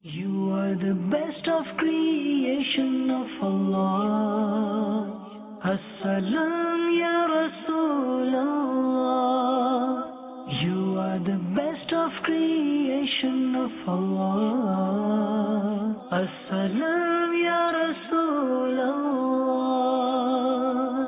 You are the best of creation of Allah. As-salam ya Rasulullah. You are the best of creation of Allah. As-salam ya Rasulullah.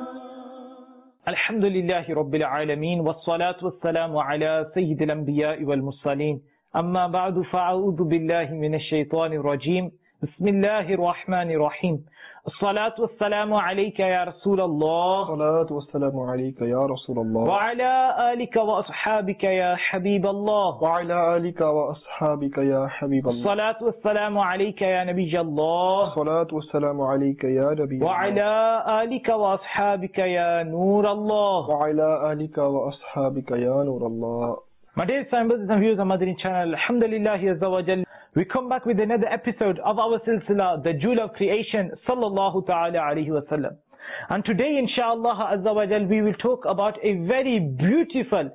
Alhamdulillahi Rabbil Alameen. Wassalatu wassalamu ala Sayyidil Anbiya'i wal Mursaleen. أما بعد فأعوذ بالله من الشيطان الرجيم بسم الله الرحمن الرحيم الصلاة والسلام عليك يا رسول الله الصلاة والسلام عليك يا رسول الله وعلى آلك وأصحابك يا حبيب الله وعلى آلك وأصحابك يا حبيب الله الصلاة والسلام عليك يا نبي الله الصلاة والسلام عليك يا نبي الله وعلى آلك وأصحابك يا نور الله وعلى آلك وأصحابك يا نور الله. My dear brothers and viewers on Madani channel, Alhamdulillah Azza wa Jal, we come back with another episode of our silsila, the Jewel of Creation, Sallallahu Ta'ala Alaihi Wasallam. And today, inshallah Azza wa Jal, we will talk about a very beautiful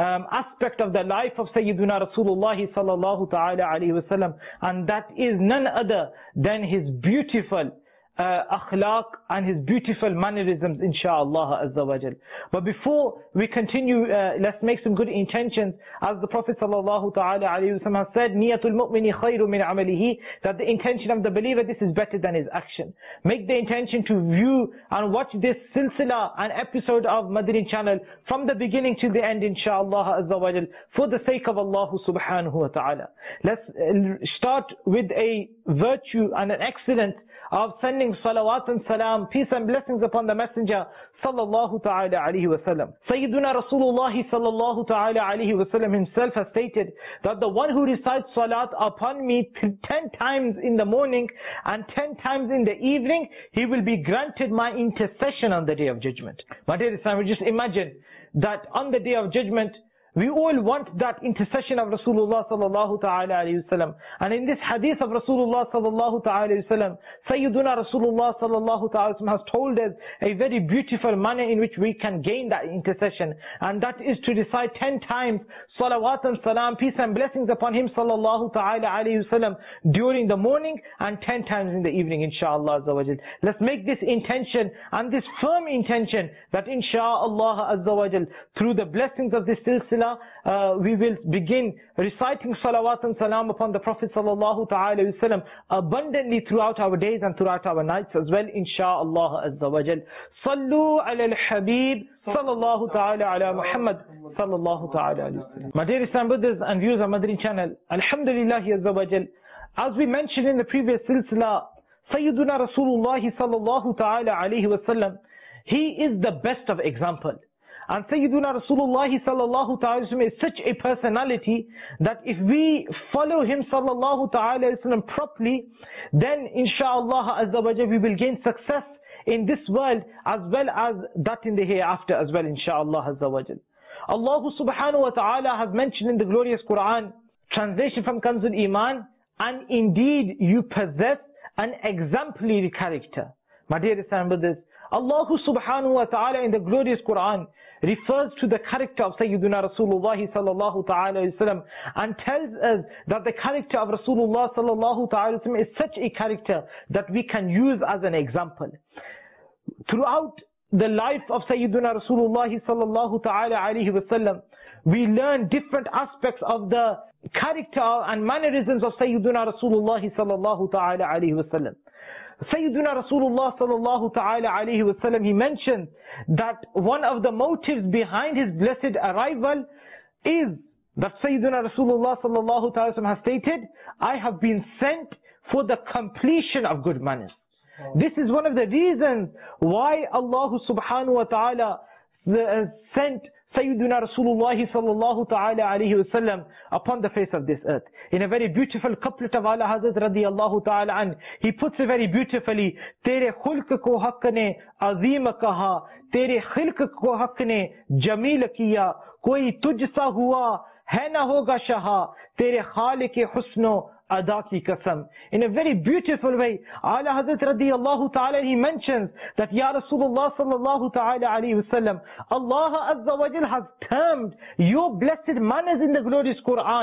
aspect of the life of Sayyiduna Rasulullah Sallallahu Ta'ala Alaihi Wasallam, and that is none other than his beautiful akhlaq and his beautiful mannerisms, inshallah azza wa jal. But before we continue, let's make some good intentions. As the Prophet sallallahu ta'ala alayhi wa sallam said, niyatul mu'mini khayru min amalihi, that the intention of the believer, this is better than his action. Make the intention to view and watch this silsila, an episode of Madani channel, from the beginning to the end, inshallah azza wa jal, for the sake of Allah subhanahu wa ta'ala. Let's start with a virtue and an excellence of sending salawat and salam, peace and blessings upon the messenger sallallahu ta'ala alayhi wa sallam. Sayyiduna Rasulullah sallallahu ta'ala alayhi wa sallam himself has stated that the one who recites salat upon me 10 times in the morning and 10 times in the evening, he will be granted my intercession on the day of judgment. My dear Islam, just imagine that on the day of judgment, we all want that intercession of Rasulullah sallallahu ta'ala alayhi wa sallam. And in this hadith of Rasulullah sallallahu ta'ala alayhi wa sallam, Sayyiduna Rasulullah sallallahu ta'ala alayhi wa sallam has told us a very beautiful manner in which we can gain that intercession. And that is to recite 10 times salawat and salam, peace and blessings upon him sallallahu ta'ala alayhi wa sallam during the morning and 10 times in the evening, inshallah azza wa jal. Let's make this intention and this firm intention that inshallah azza wa jal, through the blessings of this silsila, we will begin reciting salawat and salam upon the Prophet sallallahu ta'ala wa sallam abundantly throughout our days and throughout our nights as well, inshaAllah azza wa jal. Sallu ala al-habib sallallahu ta'ala ala Muhammad sallallahu ta'ala alayhi wa sallam. My dear Islam brothers and viewers on Madani channel, Alhamdulillah azza wa jal, as we mentioned in the previous silsila, Sayyiduna Rasulullah sallallahu ta'ala alayhi wa sallam, he is the best of example. And Sayyiduna Rasulullah sallallahu ta'ala is such a personality that if we follow him sallallahu ta'ala properly, then inshallah azza wa jal, we will gain success in this world as well as that in the hereafter as well, inshallah azza wa jal. Allah subhanahu wa ta'ala has mentioned in the glorious Quran, translation from Kanzul Iman, and indeed you possess an exemplary character. My dear Islam brothers, Allah subhanahu wa ta'ala in the glorious Quran refers to the character of Sayyiduna Rasulullah sallallahu ta'ala wa sallam and tells us that the character of Rasulullah sallallahu ta'ala wa sallam is such a character that we can use as an example. Throughout the life of Sayyiduna Rasulullah sallallahu ta'ala alayhi wa sallam, we learn different aspects of the character and mannerisms of Sayyiduna Rasulullah sallallahu ta'ala alayhi wa sallam. Sayyiduna Rasulullah sallallahu ta'ala alayhi wa sallam, he mentioned that one of the motives behind his blessed arrival is that Sayyiduna Rasulullah sallallahu ta'ala has stated, I have been sent for the completion of good manners. This is one of the reasons why Allah subhanahu wa ta'ala sent Sayyiduna Rasulullah sallallahu ta'ala alayhi wa sallam upon the face of this earth. In a very beautiful couplet of Ala Hazrat radiyallahu ta'ala an, he puts it very beautifully, Tere khulq ko haqq ne azim kaha, Tere khilq ko haqq ne jameel kiya, koi tujsa hua hai na hoga shaha, Tere khaliq husno ada ki qasam. In a very beautiful way, Ala Hazrat radiyallahu ta'ala, he mentions that Ya Rasulullah sallallahu ta'ala alayhi wa sallam, Allah azza wa jal has termed your blessed manners in the glorious Quran.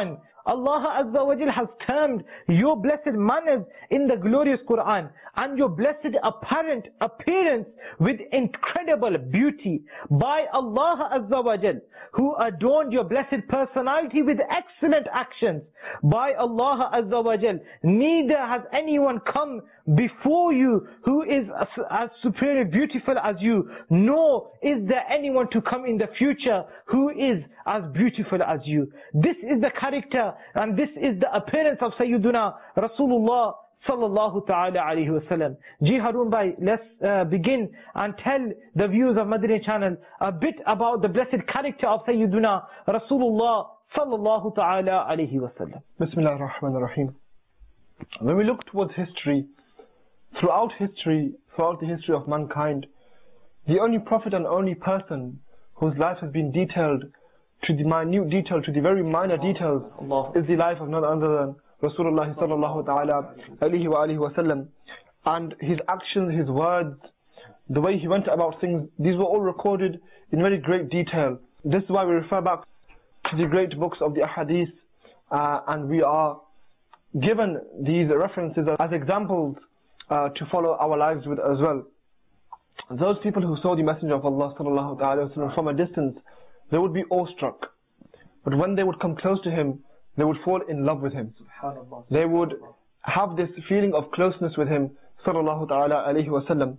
Allah Azza wa Jal has termed your blessed manners in the glorious Quran and your blessed apparent appearance with incredible beauty by Allah Azza wa Jal, who adorned your blessed personality with excellent actions. By Allah Azza wa Jal, neither has anyone come before you who is as superior beautiful as you, nor is there anyone to come in the future who is as beautiful as you. This is the character and this is the appearance of Sayyiduna Rasulullah sallallahu ta'ala alayhi wa sallam. Ji Harun bhai, let's begin and tell the viewers of Madani channel a bit about the blessed character of Sayyiduna Rasulullah sallallahu ta'ala alayhi wa sallam. Bismillah ar-Rahman ar-Rahim. When we look towards history, throughout the history of mankind, the only prophet and only person whose life has been detailed to the minute detail, to the very minor details, is the life of none other than Rasulullah sallallahu ta'ala alayhi wa alihi wa sallam. And his actions, his words, the way he went about things, these were all recorded in very great detail. This is why we refer back to the great books of the ahadith, and we are given these references as examples to follow our lives with as well. Those people who saw the Messenger of Allah sallallahu ta'ala wasallam from a distance, they would be awestruck. But when they would come close to him, they would fall in love with him. They would have this feeling of closeness with him sallallahu ta'ala alayhi wasallam.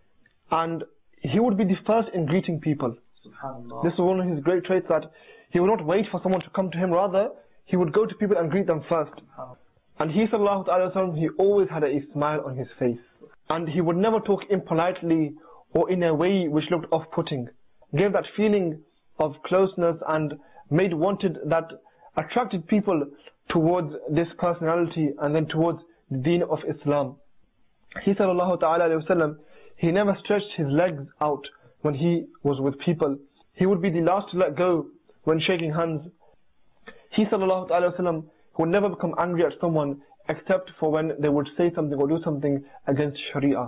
And he would be the first in greeting people. This is one of his great traits, that he would not wait for someone to come to him, rather he would go to people and greet them first. And he sallallahu ta'ala wasallam, he always had a smile on his face. And he would never talk impolitely or in a way which looked off-putting. Gave that feeling of closeness and that attracted people towards this personality and then towards the deen of Islam. He sallallahu ta'ala alayhi wasallam, he never stretched his legs out when he was with people. He would be the last to let go when shaking hands. He sallallahu ta'ala wasallam would never become angry at someone except for when they would say something or do something against Sharia.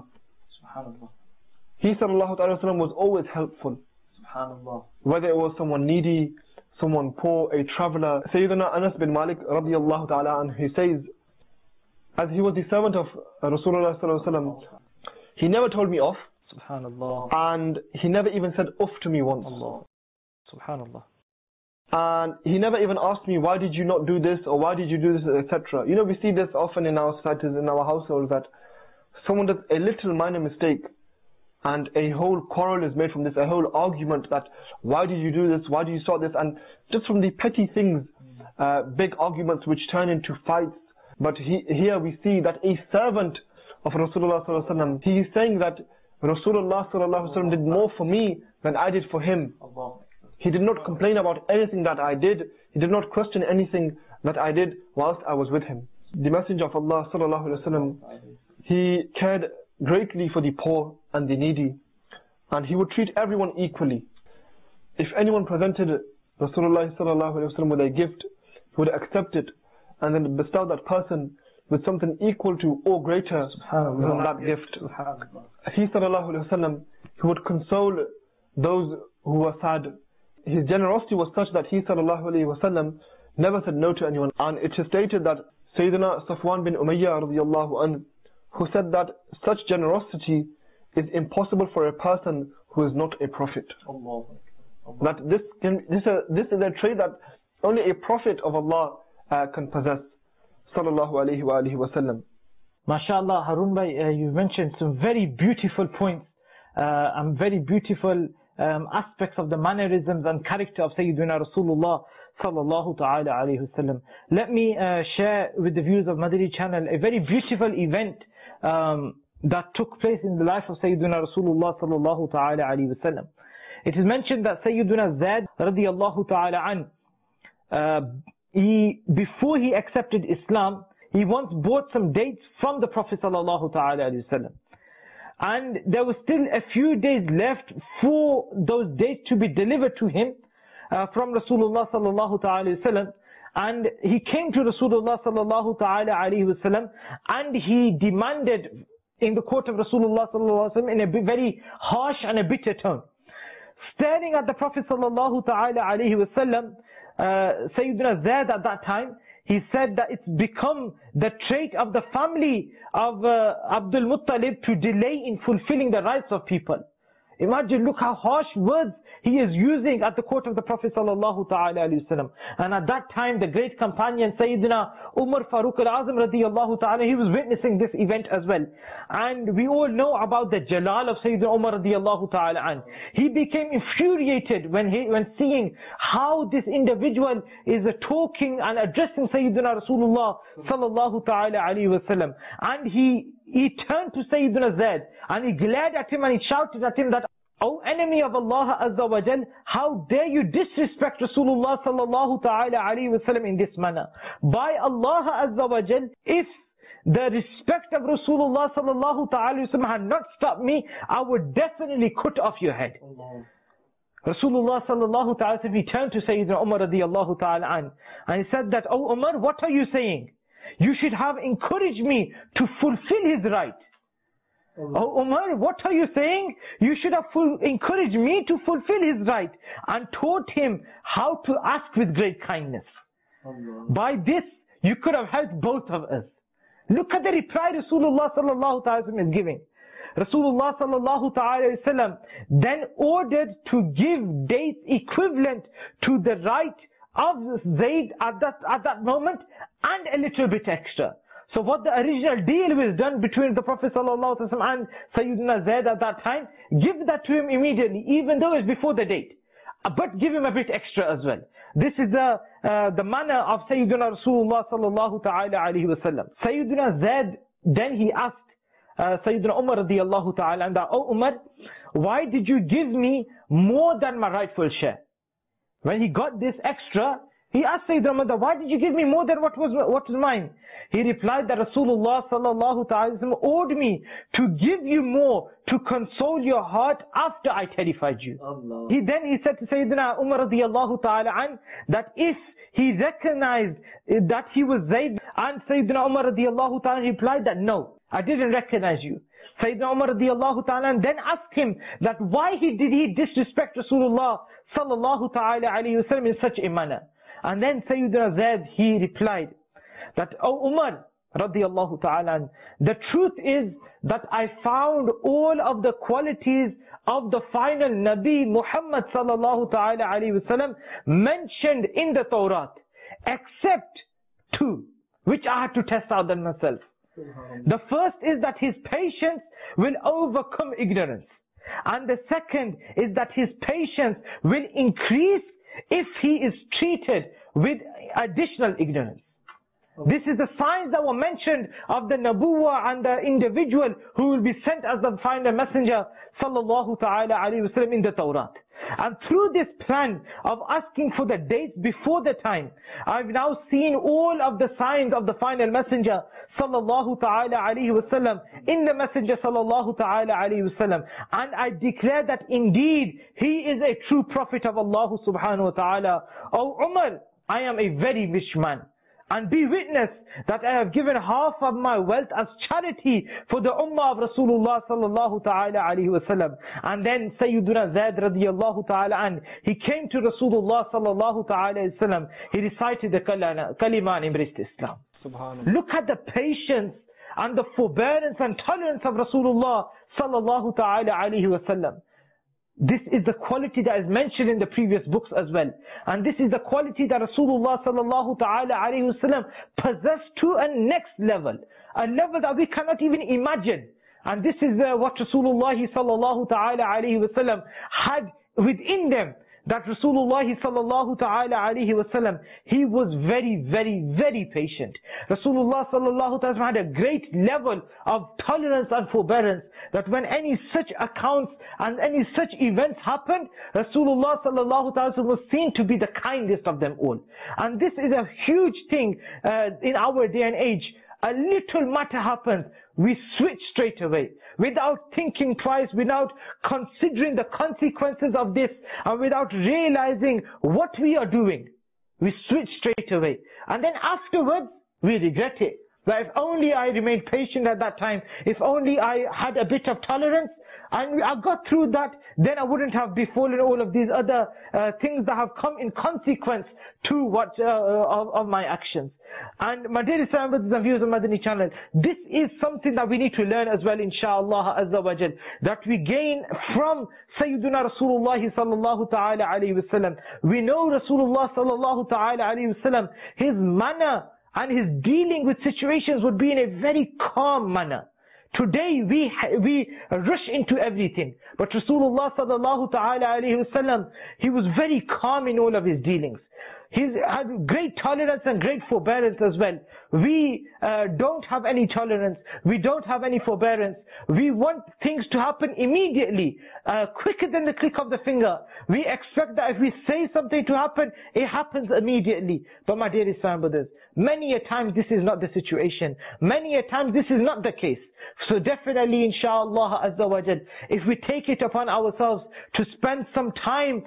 He sallallahu ta'ala wasallam was always helpful. Whether it was someone needy, someone poor, a traveler. Sayyidina Anas bin Malik radiyallahu ta'ala, and he says, as he was the servant of Rasulullah sallallahu alaihi wasallam, he never told me off, and he never even said off to me once. Subhanallah. And he never even asked me, why did you not do this, or why did you do this, etc. You know, we see this often in our societies, in our households, that someone does a little minor mistake and a whole quarrel is made from this, a whole argument that why did you do this, why did you start this, and just from the petty things, big arguments which turn into fights. But here we see that a servant of Rasulullah sallallahu alaihi wasallam, he is saying that Rasulullah sallallahu alaihi wasallam did more for me than I did for him. He did not complain about anything that I did. He did not question anything that I did whilst I was with him. The Messenger of Allah sallallahu alaihi wasallam, he cared greatly for the poor and the needy, and he would treat everyone equally. If anyone presented Rasulullah sallallahu alaihi wasallam with a gift, he would accept it and then bestow that person with something equal to or greater than that gift. He sallallahu alaihi wasallam, he would console those who were sad. His generosity was such that he sallallahu alaihi wasallam never said no to anyone. And it is stated that Sayyidina Safwan bin Umayyah radiyallahu anhu, who said that such generosity is impossible for a person who is not a prophet. That this is a trait that only a prophet of Allah can possess. Sallallahu alayhi wa alihi wa sallam. MashaAllah, Harun bhai, you mentioned some very beautiful points and very beautiful aspects of the mannerisms and character of Sayyidina Rasulullah sallallahu ta'ala alayhi wa sallam. Let me share with the viewers of Madani channel a very beautiful event that took place in the life of Sayyidina Rasulullah sallallahu ta'ala alayhi wa sallam. It is mentioned that Sayyidina Zaid radiyallahu ta'ala an, before he accepted Islam, he once bought some dates from the Prophet sallallahu ta'ala alayhi wa sallam. And there was still a few days left for those dates to be delivered to him from Rasulullah sallallahu ta'ala alayhi wa sallam. And he came to Rasulullah sallallahu ta'ala alayhi wa sallam, and he demanded in the court of Rasulullah sallallahu alayhi wa sallam in a very harsh and a bitter tone. Staring at the Prophet sallallahu ta'ala alayhi wa sallam, Sayyidina Zaid at that time, he said that it's become the trait of the family of Abdul Muttalib to delay in fulfilling the rights of people. Imagine, look how harsh words he is using at the court of the Prophet sallallahu ta'ala alayhi wasallam. And at that time, the great companion Sayyidina Umar Farooq al-Azam radiyallahu ta'ala, he was witnessing this event as well. And we all know about the jalal of Sayyidina Umar radiyallahu ta'ala an. He became infuriated when seeing how this individual is talking and addressing Sayyidina Rasulullah sallallahu ta'ala alayhi wasallam. And he turned to Sayyidina Zaid and he glared at him and he shouted at him that, "O enemy of Allah Azza wa Jal, how dare you disrespect Rasulullah sallallahu ta'ala alayhi wa sallam in this manner? By Allah Azza wa Jal, if the respect of Rasulullah sallallahu ta'ala alayhi wa sallam had not stopped me, I would definitely cut off your head." Rasulullah sallallahu ta'ala alayhi wa sallam, he turned to Sayyidina Umar radiyallahu ta'ala an, and he said that, "O Umar, what are you saying? You should have encouraged me to fulfill his right." "Oh Umar, what are you saying? You should have encouraged me to fulfill his right," and taught him how to ask with great kindness. By this, you could have helped both of us. Look at the reply Rasulullah sallallahu ta'ala wasallam is giving. Rasulullah sallallahu ta'ala wasallam then ordered to give dates equivalent to the right of Zayd at that moment and a little bit extra. So what the original deal was done between the Prophet sallallahu alaihi wasallam and Sayyidina Zayd at that time, give that to him immediately, even though it's before the date. But give him a bit extra as well. This is the manner of Sayyidina Rasulullah sallallahu ta'ala alayhi wasallam. Sayyidina Zayd, then he asked Sayyidina Umar radiyallahu ta'ala, and "Oh Umar, why did you give me more than my rightful share?" When he got this extra, he asked Sayyidina Umar, "Why did you give me more than what was mine?" He replied that Rasulullah sallallahu ta'ala ordered me to give you more to console your heart after I terrified you. He said to Sayyidina Umar radiyallahu ta'ala an, that if he recognized that he was Zayd, and Sayyidina Umar radiyallahu ta'ala replied that, "No, I didn't recognize you." Sayyidina Umar radiyallahu ta'ala then asked him that why did he disrespect Rasulullah sallallahu ta'ala alayhi wasallam in such a manner. And then Sayyidina Zayd, he replied that, "O Umar radiyallahu ta'ala, the truth is that I found all of the qualities of the final Nabi Muhammad sallallahu ta'ala alayhi wasallam mentioned in the Torah, except two, which I had to test out on myself. The first is that his patience will overcome ignorance. And the second is that his patience will increase if he is treated with additional ignorance." This is the signs that were mentioned of the Nabuwah and the individual who will be sent as the final messenger sallallahu ta'ala alayhi wasallam in the Torah. And through this plan of asking for the dates before the time, I've now seen all of the signs of the final messenger sallallahu ta'ala alayhi wasallam in the messenger sallallahu ta'ala alayhi wasallam. And I declare that indeed he is a true prophet of Allah subhanahu wa ta'ala. "O Umar, I am a very rich man. And be witness that I have given half of my wealth as charity for the ummah of Rasulullah sallallahu ta'ala alayhi wasallam." And then Sayyiduna Zayd radiyallahu ta'ala an, he came to Rasulullah sallallahu ta'ala alayhi wasallam. He recited the kalima and embraced Islam. Look at the patience and the forbearance and tolerance of Rasulullah sallallahu ta'ala alayhi wasallam. This is the quality that is mentioned in the previous books as well. And this is the quality that Rasulullah sallallahu ta'ala alayhi wasallam possessed to a next level. A level that we cannot even imagine. And this is what Rasulullah sallallahu ta'ala alayhi wasallam had within them. That Rasulullah sallallahu ta'ala alayhi wasallam, he was very, very, very patient. Rasulullah sallallahu ta'ala had a great level of tolerance and forbearance, that when any such accounts and any such events happened, Rasulullah sallallahu ta'ala was seen to be the kindest of them all. And this is a huge thing in our day and age. A little matter happens, we switch straight away, without thinking twice, without considering the consequences of this, and without realizing what we are doing. We switch straight away. And then afterwards, we regret it. But if only I remained patient at that time, if only I had a bit of tolerance, and I got through that, then I wouldn't have befallen all of these other things that have come in consequence to what of my actions. And my dear Islam brothers and viewers on Madani channel, this is something that we need to learn as well, inshallah azza wa jal, that we gain from Sayyiduna Rasulullah sallallahu ta'ala alayhi wa sallam. We know Rasulullah sallallahu ta'ala alayhi wa sallam, his manner and his dealing with situations would be in a very calm manner. Today we rush into everything, but Rasulullah sallallahu ta'ala alayhi wa sallam, he was very calm in all of his dealings. He had great tolerance and great forbearance as well. We don't have any tolerance. We don't have any forbearance. We want things to happen immediately, quicker than the click of the finger. We expect that if we say something to happen, it happens immediately. But my dear Islam brothers, many a time this is not the situation. Many a time this is not the case. So definitely, inshallah azza wa jal, if we take it upon ourselves to spend some time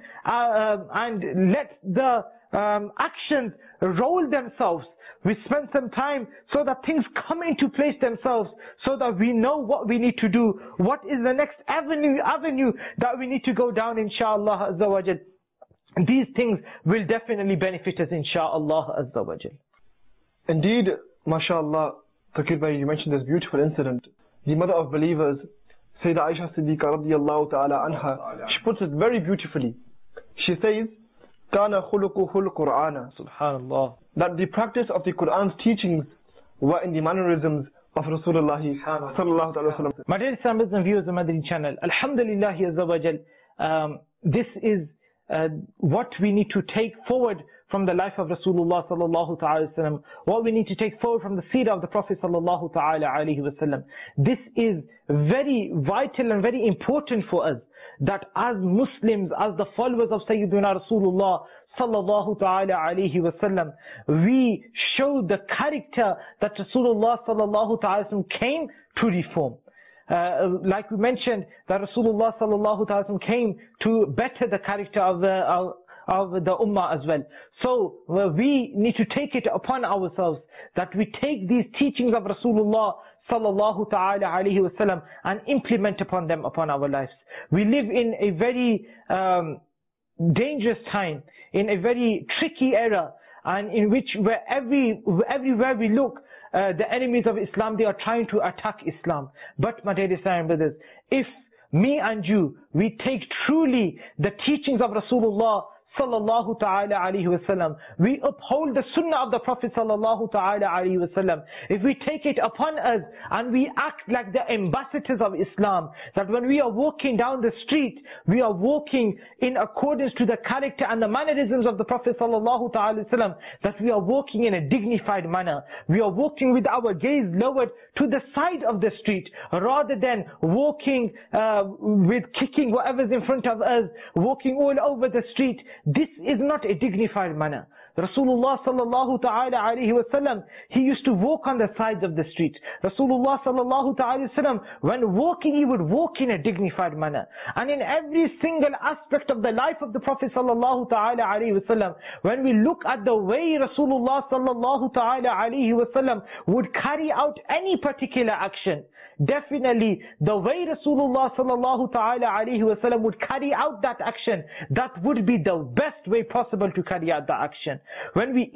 and let the actions roll themselves, we spend some time so that things come into place themselves, so that we know what we need to do, what is the next avenue that we need to go down, inshallah azza wa jal. These things will definitely benefit us, inshallah azza wa jal. Indeed, mashallah, Taqir Bhai, you mentioned this beautiful incident. The mother of believers, Sayyidah Aisha Siddiqa radiyallahu ta'ala anha, she puts it very beautifully. She says, Kana khuluquhul Qur'ana. Subhanallah. That the practice of the Qur'an's teachings were in the mannerisms of Rasulullah sallallahu alaihi wasallam. My dear Islam and viewers of Madani channel, Alhamdulillah azza wa jal, this is what we need to take forward from the life of Rasulullah sallallahu ta'ala wasallam, what we need to take forward from the seerah of the Prophet sallallahu ta'ala alayhi wasallam. This is very vital and very important for us, that as Muslims, as the followers of Sayyidina Rasulullah sallallahu ta'ala alayhi wasallam, we show the character that Rasulullah sallallahu ta'ala wasallam came to reform. Like we mentioned, that Rasulullah sallallahu ta'ala wasallam came to better the character of the ummah as well. So we need to take it upon ourselves that we take these teachings of Rasulullah sallallahu ta'ala alayhi wasallam and implement upon them upon our lives. We live in a very dangerous time, in a very tricky era, and in which everywhere we look, the enemies of Islam, they are trying to attack Islam. But my dear Islam brothers, if me and you, we take truly the teachings of Rasulullah sallallahu ta'ala alayhi wasallam, we uphold the sunnah of the Prophet sallallahu ta'ala alayhi wasallam, if we take it upon us and we act like the ambassadors of Islam, that when we are walking down the street, we are walking in accordance to the character and the mannerisms of the Prophet sallallahu ta'ala wasallam, that we are walking in a dignified manner, we are walking with our gaze lowered to the side of the street, rather than walking with kicking whatever's in front of us, walking all over the street. This is not a dignified manner. Rasulullah sallallahu ta'ala alayhi wasallam, he used to walk on the sides of the street. Rasulullah sallallahu ta'ala wasallam, when walking, he would walk in a dignified manner. And in every single aspect of the life of the Prophet sallallahu ta'ala alayhi wasallam, when we look at the way Rasulullah sallallahu ta'ala alayhi wasallam would carry out any particular action, definitely the way Rasulullah sallallahu ta'ala alayhi wasallam would carry out that action, that would be the best way possible to carry out the action. When we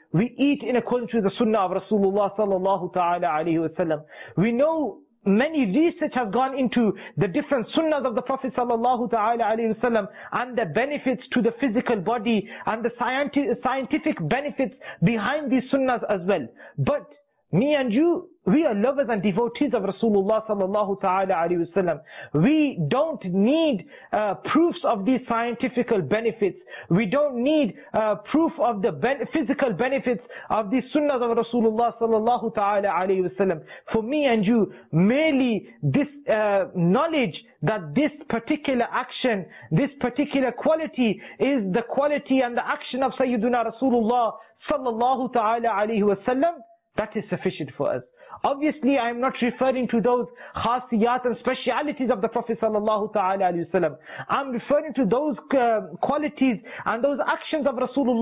eat in accordance with the sunnah of Rasulullah sallallahu ta'ala alayhi wasallam. We know many research has gone into the different sunnahs of the Prophet sallallahu ta'ala alayhi wasallam and the benefits to the physical body and the scientific benefits behind these sunnahs as well. But me and you, we are lovers and devotees of Rasulullah sallallahu ta'ala alayhi wasallam. We don't need proofs of these scientific benefits. We don't need proof of the physical benefits of these sunnahs of Rasulullah sallallahu ta'ala alayhi wasallam. For me and you, merely this knowledge that this particular action, this particular quality is the quality and the action of Sayyiduna Rasulullah sallallahu ta'ala alayhi wasallam, that is sufficient for us. Obviously, I am not referring to those khasiyat and specialities of the Prophet sallallahu ta'ala alayhi wasallam. I am referring to those qualities and those actions of Rasulullah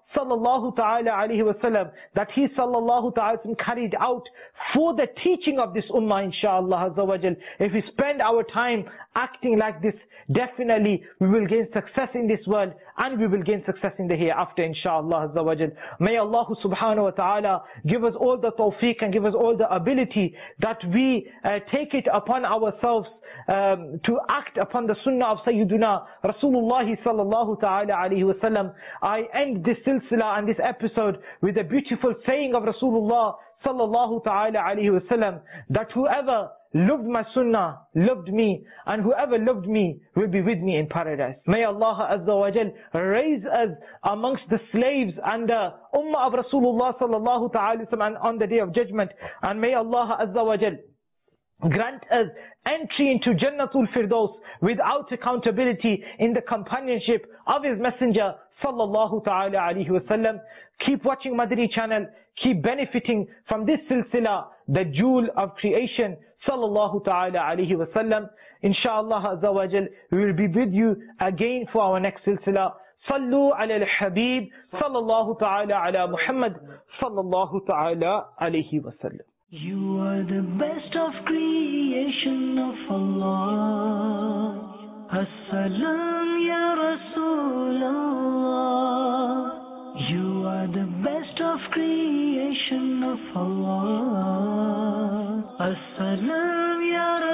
sallallahu ta'ala alayhi wa sallam, that he sallallahu ta'ala carried out for the teaching of this ummah, inshaAllah azza wa jal. If we spend our time acting like this, definitely we will gain success in this world and we will gain success in the hereafter, inshaAllah azza wa jal. May Allah subhanahu wa ta'ala give us all the tawfiq and give us all the ability that we take it upon ourselves to act upon the sunnah of Sayyiduna Rasulullah sallallahu ta'ala alayhi wa sallam. I end this silsila and this episode with a beautiful saying of Rasulullah sallallahu ta'ala alayhi wa sallam, that whoever loved my sunnah loved me, and whoever loved me will be with me in paradise. May Allah azza wa jal raise us amongst the slaves and the ummah of Rasulullah sallallahu ta'ala and on the day of judgment, and may Allah azza wa jal grant us entry into Jannatul Firdaus without accountability in the companionship of His Messenger sallallahu ta'ala alayhi wa sallam. Keep watching Madani channel, keep benefiting from this silsila, the jewel of creation, sallallahu ta'ala alayhi wa sallam. Inshallah azza wa jal, we will be with you again for our next silsila. Sallu ala al-Habib, sallallahu ta'ala ala Muhammad, sallallahu ta'ala alayhi wa sallam. You are the best of creation of Allah. As-salam ya Rasulullah. You are the best of creation of Allah. As-salam ya Rasulullah.